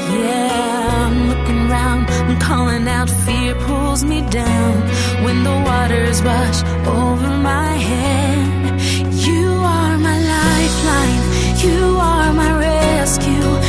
Yeah, I'm looking round, I'm calling out, fear pulls me down. When the waters wash over my head, you are my lifeline, you are my rescue.